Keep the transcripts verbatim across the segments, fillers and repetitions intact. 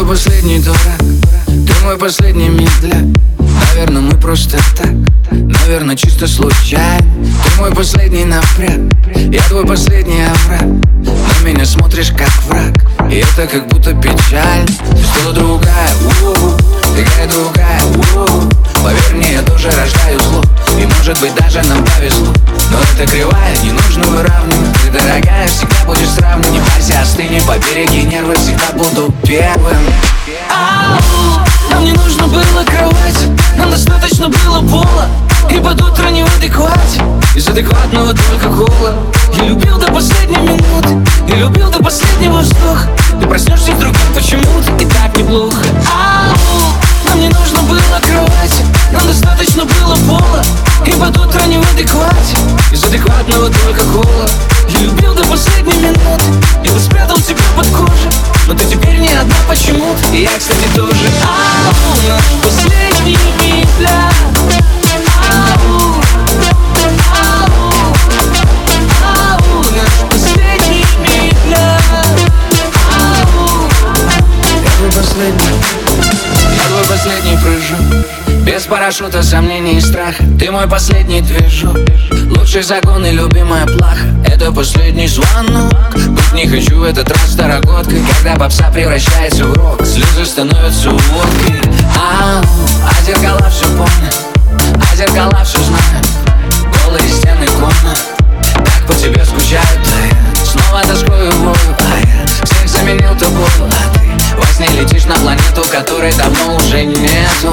последний дурак, ты мой последний медляк. Наверное, мы просто так, наверное, чисто случайно. Ты мой последний напряг, я твой последний овраг. На меня смотришь как враг, и это как будто печаль. Ты стала другая, у-у-у, такая другая, у-у-у. Поверь мне, я тоже рождаю зло, и может быть даже нам повезло. Но это кривая, не нужно выравнивать. Ты, дорогая, всегда будешь сравнивать. Не бойся, остынь, побереги нервы, всегда буду первым. Ау, нам не нужно было кровати, нам достаточно было пола. И под утро не в адеквате, из адекватного только холод. Я любил до последней минуты, я любил до последнего вздоха. Ты проснешься с другим почему-то, и так неплохо. Ау, нам не нужно было кровати, нам достаточно было пола. И под утро не в адеквате, из адекватного только холод. Я любил до последней минуты, я бы спрятал тебя под кожей, но ты теперь не одна почему-то, и я, кстати, тоже. Ау, наш последний медляк. Ау, ау, ау, наш последний медляк. Ау, я твой последний, я твой последний прыжок. Без парашюта, сомнений и страха. Ты мой последний движок. Лучший закон и любимая плаха. Это последний звонок. Быть не хочу в этот раз второгодкой, когда попса превращается в рок. Слезы становятся водкой. Ау, а зеркала все помнят, а зеркала все знают. Голые стены комнат, так по тебе скучают. А я снова тоскую вою, а я всех заменил тобой. А ты во сне летишь на планету, которой давно уже нету.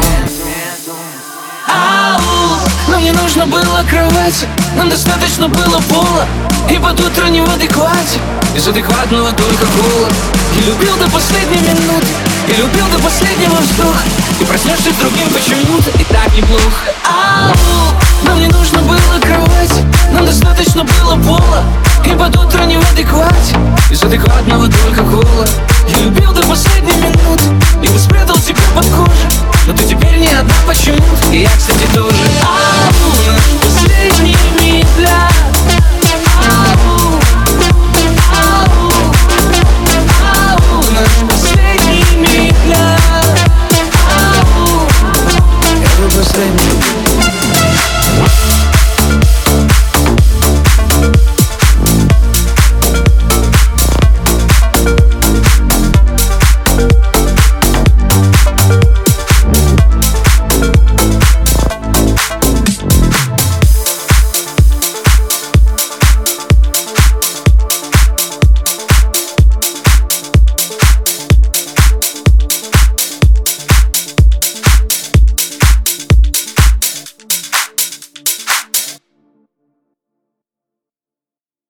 Ау, нам не нужно было кровати, нам достаточно было пола. И под утро не в адеквате, из адекватного только холод. Я любил до последней минуты, я любил до последнего вздоха. Ты проснешься с другим почему-то, и так неплохо. Ау, нам не нужно было кровати, нам достаточно было пола. И под утро не в адеквате, из адекватного только холод. Я любил до последнего